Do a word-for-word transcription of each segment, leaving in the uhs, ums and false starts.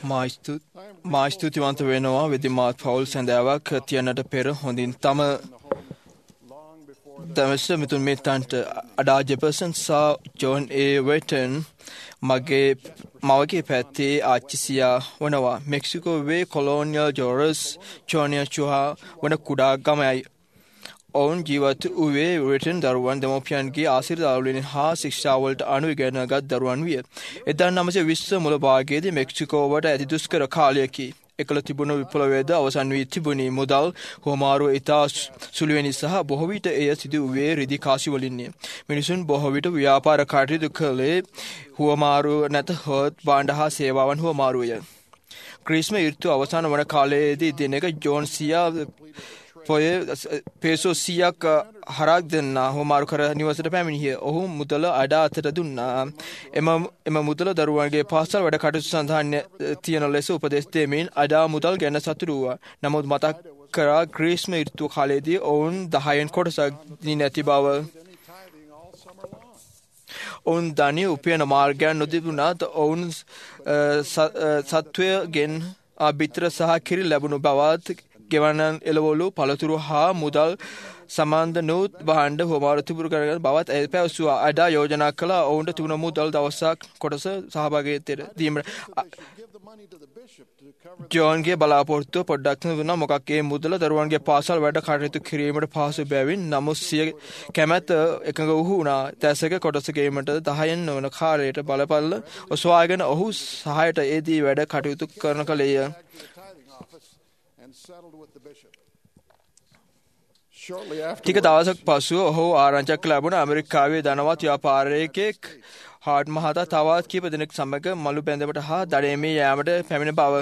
මාස්තු මාස්තුතිවන්ත වෙනවා විධිමාත් පවුල් සැඳෑවක් තියන්නට පෙර හොඳින් තම දවස මිතුන් මිත්තන්ට අඩා ජෙපර්සන් සහ ජෝන් ඒ වෙටන් මගේ මවගේ පැත්තේ ආච්චිසියා වනවා. මෙක්සිකෝවේ කොලෝනියල් ජෝරස් චෝනිය චුහා වන කුඩා ගමයි. ඔවුන් ජීවත් වූයේ බ්‍රිටන් දරුවන් දෙමෝපියන්ගේ ආශිර්වාදවලින් හා ශික්ෂාවලට අනුව ඉගෙනගත් දරුවන් විය. එදා නවසිය විස්ස මුල භාගයේදී මෙක්සිකෝවට ඇති දුෂ්කර කාලයකි. එකල තිබුණු විප්ලවයද අවසන් වී තිබුණි. මුදල් හුවමාරුව ඉතා සුළුවෙනි සහ බොහෝ විට එය සිදු වූයේ රිදි කාසි වලින්ය. මිනිසුන් බොහෝ විට ව්‍යාපාර කටයුතු කළේ හුවමාරුව නැතහොත් භාණ්ඩ හා සේවාවන් හුවමාරුවය. ක්‍රිස්ම ඍතු අවසන් වන කාලයේදී දිනක ජෝන් සියා පොය පේසෝ සියක් හරක් දෙන්නා හුවමාරු කර නිවසට පැමිණිය. ඔහු මුදල අඩා අතට දුන්නා. එම එම මුදල දරුවන්ගේ පාසල් වැඩ කටයුතු සඳහා තියෙන ලෙස උපදෙස් දෙමින් අඩා මුදල් ගැන සතුටු වූවා. නමුත් මතක් කරා ග්‍රීස්ම ඍතු කාලයේදී ඔවුන් දහයෙන් කොටසක් දී නැති බව. ඔවුන් ධනිය උපයන මාර්ගයන් නොතිබුණත් ඔවුන් සත්වයගෙන් බිත්තර සහ කිරි ලැබුණු බවත් ගෙවන්නන් එළවලු පළතුරු හා මුදල් සමාන්ද නූත් භාණ්ඩ හුවමාරු තිබුරු කරගෙන බවත් ඇය පැවසුවා. අඩා යෝජනා කළ ඔවුන්ට තිබුණ මුදල් දවසක් කොටස සහභාගීත්වයට දීමට. ජෝන්ගේ බලාපොරොත්තුව පොඩ්ඩක් දුන්නා. මොකක් ඒ මුදල දරුවන්ගේ පාසල් වැඩ කටයුතු කිරීමට පහසු බැවින් නමුත් සිය කැමැත්ත එකඟ වුණා. දැසක කොටස ගේීමට දහයෙන් නොවන කාලයට බලපල්ල ඔසවාගෙන ඔහු සහයට ඒදී වැඩ කටයුතු කරන කළේය. ටික දවසක් පසුව ඔහු ආරංචියක් ලැබුණ ඇමරිකාවේ ධනවත් ව්‍යාපාරිකයෙක් හාඩ් මහතා තවත් කීප දෙනෙක් සමග මළු බැඳීමට හා දඩයමේ යාමට පැමිණ බව.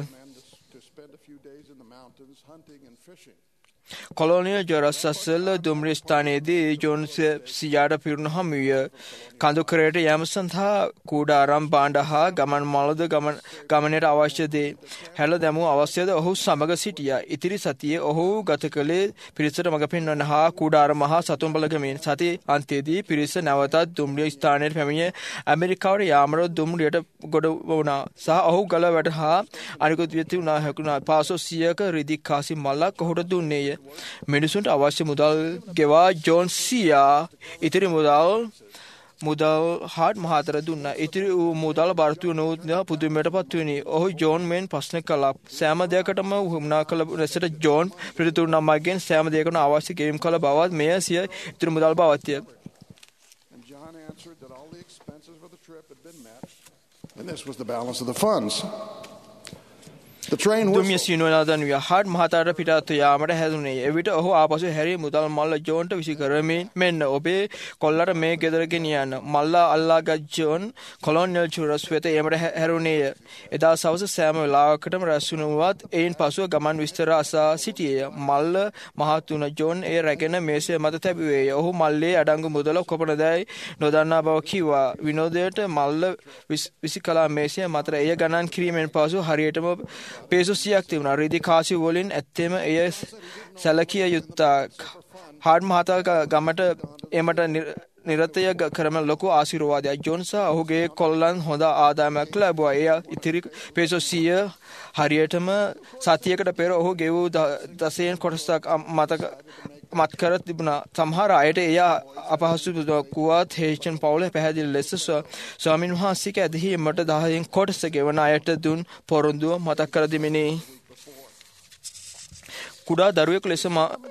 කොලෝනියල් ජොරස්සල් දුම්රිය ස්ථානයේදී ජෝන් සියාට පිරුණු හමුවිය. කඳුකරයට යෑම සඳහා කූඩාරම් භාණ්ඩ හා ගමන් මළද ගමනයට අවශ්‍ය දේ හැල දැමූ අවශ්‍යද ඔහු සමග සිටියා. ඉතිරි සතියේ ඔහු ගත කළේ පිරිසට මඟ පෙන්වන්න හා කූඩාරම හා සතුන් බලගමින්. සති අන්තයේදී පිරිස නැවතත් දුම්රිය ස්ථානයට පැමිණ ඇමරිකාවට යාමට දුම්රියට ගොඩ වුණා. සහ ඔහු ගල වැඩ හා අනිකුත් වියති වුණා හැකුණා. පාසෝ සියයක රිදි කාසි මල්ලක් ඔහුට දුන්නේය. මිනිසුන්ට අවශ්‍ය මුදල් ගෙවා ජෝන් සියා ඉතිරි මුදල් මුදල් හාඩ් මහතර දුන්නා. ඉතිරි වූ මුදල් බර්තු නොවුත් පුදුමයට පත්වනි. ඔහු ජෝන් මෙන් ප්‍රශ්න කළා. සෑම දෙයකටම වුමනා කළ ලෙසට ජෝන් පිළිතුරු නමගෙන් සෑම දෙයකටම අවශ්‍ය ගෙවීම් කළ බවත් මෙය සිය ඉතිරි මුදල් බවත්ය. And this was the balance of the funds. දුමිය සිනුවනදන් විය හාඩ් මහතාට පිටත්ව යාමට හැදුනේ. එවිට ඔහු ආපසු හැරී මුදල් මල්ල ජෝන්ට විසි කරමින් මෙන්න ඔබේ කොල්ලට මේ ගෙදර ගෙනියන්න. මල්ලා අල්ලාගත් ජෝන් කොලෝනියල් ජෝරස් වෙත ඒමට හැරුණේය. එදා සවස සෑම වෙලාවකටම රැස් වුණුවත් එයින් පසුව ගමන් විස්තර අසා සිටියේය. මල්ල මහත් වුණ ජෝන් ඒ රැගෙන මේසය මත තැබුවේය. ඔහු මල්ලේ අඩංගු මුදල කොපමණදැයි නොදන්නා බව කිව්වා. විනෝදයට මල්ල විසි කලා මේසය මතර එය ගණන් කිරීමෙන් පසු හරියටම පේසෝ සියක් තිබුණා. රිදි කාසි වලින් ඇත්තෙම එය සැලකිය යුත්තක්. හාඩ් මහතා ගමට එමට නිරතය කරම ලොකු ආශිර්වාදයක්. ජෝන් සහ ඔහුගේ කොල්ලන් හොඳ ආදායමක් ලැබුවා. එය ඉතිරි පේසෝ සිය හරියටම සතියකට පෙර ඔහු ගෙවූ දසයෙන් කොටසක් මතක මත් කර තිබුණා. සමහර අයට එය අපහසු දුක්වත් හේෂන් පවුල පැහැදිලි ලෙස ස්වාමීන් වහන්සේක ඇදහිීමට දහයෙන් කොටස ගෙවන අයට දුන් පොරොන්දුව මතක් කර දෙමිනි. කුඩා දරුවෙකු ලෙස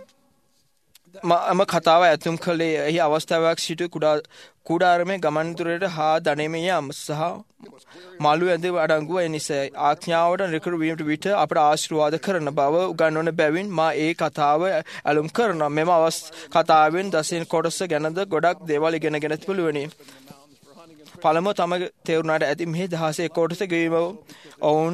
මම කතාව ඇතුම් කළේ එහි අවස්ථාවක් සිටු කුඩා කුඩාරමේ ගමන්තුරට හා දඩයමේ යාම සහ මළු ඇඳ අඩංගුව නිසා ආඥාවට නිකරු වීමට විට අපට ආශිර්වාද කරන බව උගන්වන බැවින් මා ඒ කතාව ඇලුම් කරනවා. මෙම අවස් කතාවෙන් දසයෙන් කොටස ගැනද ගොඩක් දේවල් ඉගෙනගෙන පුළුවනි. පළමුව තම තේරුණාට ඇති මෙහි දහසේ කොටස ගෙවීම ඔවුන්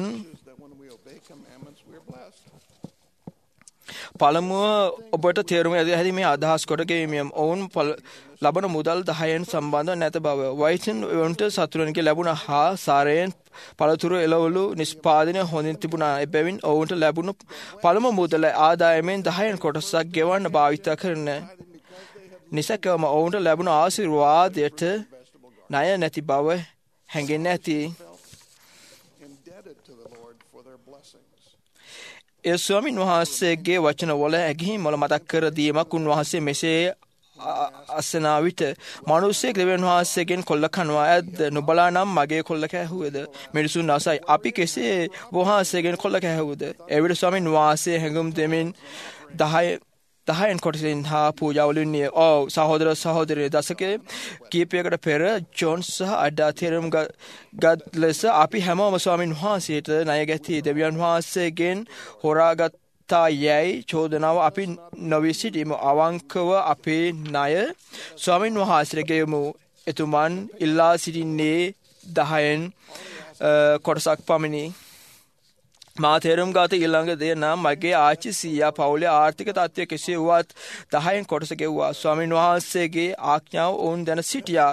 පළමුව ඔබට තේරුම ඇති හැදි මේ අදහස් කොට ගෙවීම ඔවුන් ලබන මුදල් දහයෙන් සම්බන්ධ නැත බව. වයිසන් ඔවුන්ට සතුරන්ගේ ලැබුණ හා සාරයෙන් පළතුරු එළවලු නිෂ්පාදනය හොඳින් තිබුණා. එබැවින් ඔවුන්ට ලැබුණු පළමු මුදල ආදායමෙන් දහයෙන් කොටසක් ගෙවන්න භාවිත කරන නිසකවම ඔවුන්ට ලැබුණු ආශිර්වාදයට ණය නැති බව හැඟෙන්නේ නැති. to the Lord for their blessings. ඒ ස්වාමීන් වහන්සේගේ වචනවල ඇගීම් වල මතක් කර දීමක් උන්වහන්සේ මෙසේ අසනා විට මිනිස්සෙක් දෙවියන් වහන්සේගෙන් කොල්ල කනවා ඇද්ද නොබලා නම් මගේ කොල්ල කැහුවේද මිනිසුන් අසයි අපි කෙසේ වහන්සේගෙන් කොල්ල කැහුවද එවිට ස්වාමීන් වහන්සේ හැඟුම් දෙමින් දහය දහයෙන් කොටසින් හා පූජාවලින් ඔව් සහෝදර සහෝදරිය දශකයේ කීපයකට පෙර ජෝන් සහ අඩා තේරුම් ගත් ලෙස අපි හැමෝම ස්වාමීන් වහන්සේට ණය ගැති දෙවියන් වහන්සේගෙන් හොරාගත් තා යයි චෝදනාව අපි නොවී සිටීම අවංකව අපේ ණය ස්වාමීන් වහන්සේට ගෙවමු එතුමන් ඉල්ලා සිටින්නේ දහයෙන් කොටසක් පමණි මා තේරුම් ගත ඊළඟ දේ නම් මගේ ආච්චි සීයා පවුලේ ආර්ථික තත්ත්වය කෙසේ වුවත් දහයෙන් කොටස ගෙවුවා ස්වාමීන් වහන්සේගේ ආඥාව ඔවුන් දැන සිටියා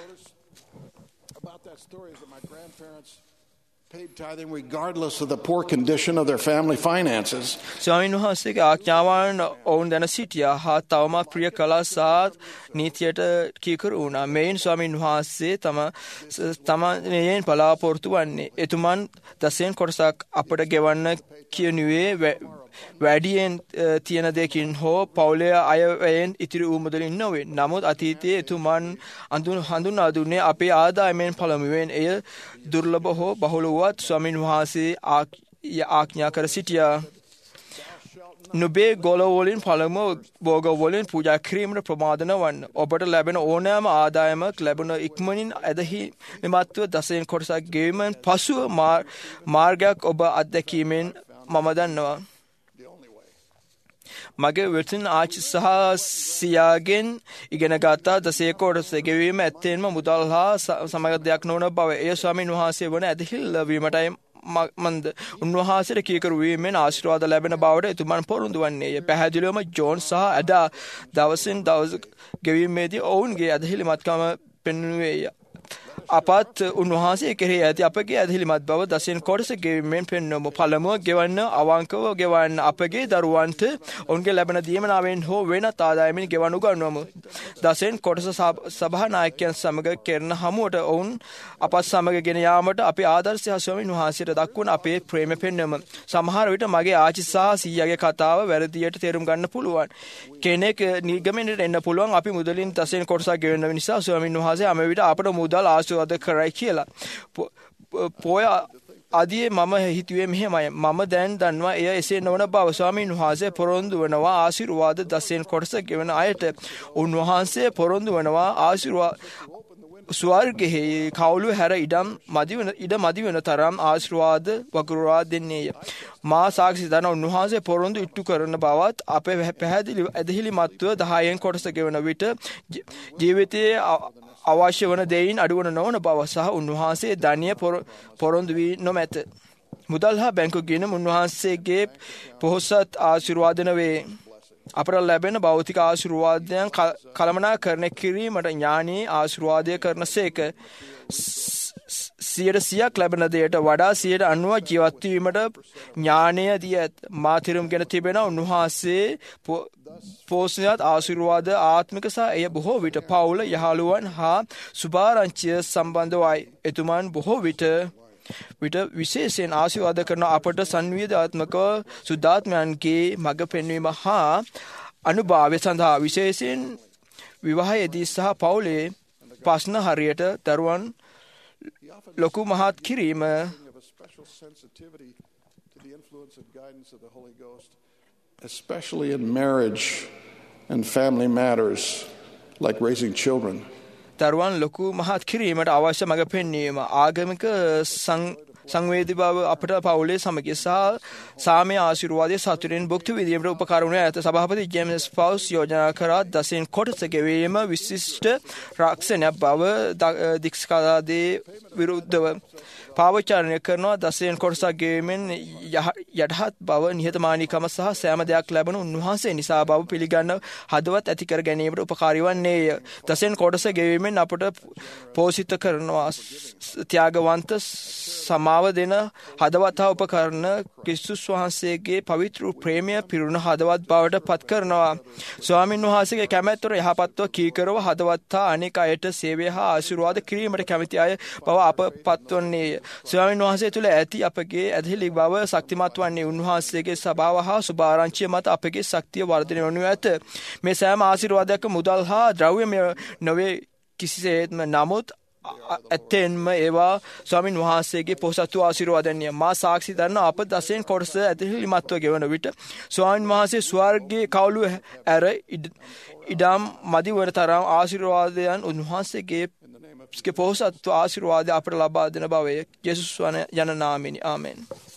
paid tithing regardless of the poor condition of their family finances. ස්වාමීන් වහන්සේගේ ආඥාවන් ඔවුන් දැන සිටියා හා තවම ප්‍රිය කළා සහ නීතියට කීකරු වුණා. මේන් ස්වාමීන් වහන්සේ තම තමයෙන් බලාපොරොත්තු වන්නේ එතුමන් දසයෙන් කොටසක් අපට ගෙවන්න කියනුවේ වැඩියෙන් තියෙන දෙකින් හෝ පවුලේ අයවැයෙන් ඉතිරි වූ මුදලින් නොවේ. නමුත් අතීතයේ එතුමන් හඳුන්වා දුන්නේ අපේ ආදායමෙන් පළමුවෙන් එය දුර්ලභ හෝ බහුල වූවත් ස්වාමීන් වහන්සේ ආඥා කර සිටියා. නුඹේ ගොළවලින් පළමුව භෝගවලින් පූජා කිරීමට ප්‍රමාද නොවන්න. ඔබට ලැබෙන ඕනෑම ආදායමක් ලැබුණ ඉක්මනින් ඇදහිලිමත්ව දසයෙන් කොටසක් ගෙවීමෙන් පසුව මාර්ගයක් ඔබ අත්දැකීමෙන් මම දන්නවා. මගේ වෙතින් ආච්චි සහ සියාගෙන් ඉගෙන ගත්තා දසයේ කොටස ගෙවීම ඇත්තෙන්ම මුදල් හා සමග දෙයක් නොවන බව. එය ස්වාමීන් වහන්සේ වන ඇදහිල්ල වීමටයි මන්ද උන්වහන්සේට කීකරු වීමෙන් ආශිර්වාද ලැබෙන බවට එතුමන් පොරොන්දු වන්නේය. පැහැදිලිවම ජෝන් සහ අඩා දවසින් දවස ගෙවීමේදී ඔවුන්ගේ ඇදහිලිමත්කම පෙන්වුවේය. අපත් උන්වහන්සේ කෙරෙහි ඇති අපගේ ඇදහිලිමත් බව දසයෙන් කොටස ගෙවීමෙන් පෙන්වමු. පළමුව ගෙවන්න අවංකව ගෙවන්න අපගේ දරුවන්ට ඔවුන්ගේ ලැබෙන දීමනාවෙන් හෝ වෙනත් ආදායමින් ගෙවනු ගන්නවමු. දසයෙන් කොටස සභානායකයන් සමග කෙරෙන හමුවට ඔවුන් අපත් සමග ගෙන යාමට අපේ ආදර්ශය ස්වාමීන් වහන්සේට දක්වන අපේ ප්‍රේම පෙන්වමු. සමහර විට මගේ ආච්චි සහ සීයාගේ කතාව වැරදියට තේරුම් ගන්න පුළුවන්. කෙනෙක් නිගමනයට එන්න පුළුවන් අපි මුදලින් දසයෙන් කොටසක් ගෙවන නිසා ස්වාමීන් වහන්සේ හැම විට අපට මුදල් ආශිර්වාද කරයි කියලා. පොය අදියේ මම හිතුවේ මෙහෙමයි. මම දැන් දන්නවා එය එසේ නොවන බව. ස්වාමීන් වහන්සේ පොරොන්දු වනවා ආශිර්වාද දසයෙන් කොටස ගෙවන අයට. උන්වහන්සේ පොරොන්දු වනවා ආශිර්වාද ස්වර්ගයේ කවුළු හැර ඉඩම් මදි වෙන ඉඩ මදි වෙන තරම් ආශිර්වාද වගුරුවා දෙන්නේය. මා සාක්ෂි දන උන්වහන්සේ පොරොන්දු ඉට්ටු කරන බවත් අපේ පැහැදිලි ඇදහිලිමත්ව දහයෙන් කොටස ගෙවන විට ජීවිතයේ අවශ්‍ය වන දෙයින් අඩුවන නොවන බව සහ උන්වහන්සේ ධනිය පොරොන්දු වී නොමැත. මුදල් හා බැංකු ගිණුම උන්වහන්සේගේ පොහොසත් ආශිර්වාදන වේ. අපට ලැබෙන භෞතික ආශිර්වාදයන් කළමනාකරණය කිරීමට ඥානී ආශිර්වාදය කරන සේක. සියයට සියක් ලැබෙන දෙයට වඩා සියයට අනුව ජීවත් වීමට ඥානය දී ඇත. මා තේරුම් ගෙන තිබෙන උන්වහන්සේ පෝෂණයත් ආශිර්වාද ආත්මික සහ එය බොහෝ විට පවුල යහළුවන් හා සුභාරංචිය සම්බන්ධවයි. එතුමන් බොහෝ විට විට විශේෂයෙන් ආශිර්වාද කරන අපට සංවේදනාත්මක සුද්ධාත්මයන්ගේ මඟ පෙන්වීම හා අනුභවය සඳහා විශේෂයෙන් විවාහයේදී සහ පවුලේ ප්‍රශ්න හරියට දරුවන් ලොකු මහත් කිරීම especially in marriage and family matters like raising children. දරුවන් ලොකු මහත් කිරීමට අවශ්‍ය මඟ පෙන්වීම ආගමික සංවේදී බව අපට පවුලේ සමගිය සහ සාමය ආශිර්වාදයේ සතුටින් භුක්ති විඳීමට උපකාර වන ඇත. සභාපති ජේම්ස් පවුස් යෝජනා කරා දසයෙන් කොටස ගෙවීම විශිෂ්ට රක්ෂණයක් බව දික්ස්කාදාදී විරුද්ධව පාවචාරණය කරනවා. දසයෙන් කොටසක් ගෙවීමෙන් යටහත් බව නිහතමානීකම සහ සෑම දෙයක් ලැබෙන උන්වහන්සේ නිසා බව පිළිගන්න හදවත් ඇති කර ගැනීමට උපකාරී වන්නේය. දසයෙන් කොටස ගෙවීමෙන් අපට පෝෂිත කරනවා ත්‍යාගවන්ත සමාව මව දෙන හදවත් හා උපකරණ ක්‍රිස්තුස් වහන්සේගේ පවිත්‍ර ප්‍රේමය පිරුණ හදවත් බවට පත් කරනවා. ස්වාමින් වහන්සේගේ කැමැත්තට යහපත්ව කීකරව හදවත් හා අනෙක් අයට සේවය හා ආශිර්වාද කිරීමට කැමැති අය බව අප පත්වන්නේය. ස්වාමින් වහන්සේ තුළ ඇති අපගේ ඇදහිලි බව ශක්තිමත් වන්නේ උන්වහන්සේගේ සභාව හා සුභාරංචිය මත අපගේ ශක්තිය වර්ධනය වනු ඇත. මේ සෑම ආශිර්වාදයක් මුදල් හා ද්‍රව්‍යමය නොවේ කිසිසේත්ම, නමුත් ඇත්තෙන්ම ඒවා ස්වාමින් වහන්සේගේ පොහොසත් වූ ආශිර්වාදයන්ය. මා සාක්ෂි දරන අප දසයෙන් කොටස ඇදහිලිමත්ව ගෙවන විට ස්වාමින් වහන්සේ ස්වර්ගයේ කවුළු ඇර ඉඩම් මදිවන තරම් ආශිර්වාදයන් උන්වහන්සේගේ පොහොසත් ආශිර්වාදය අපට ලබා දෙන බවය. යේසුස් වන යන නාමයෙන් ආමෙන්.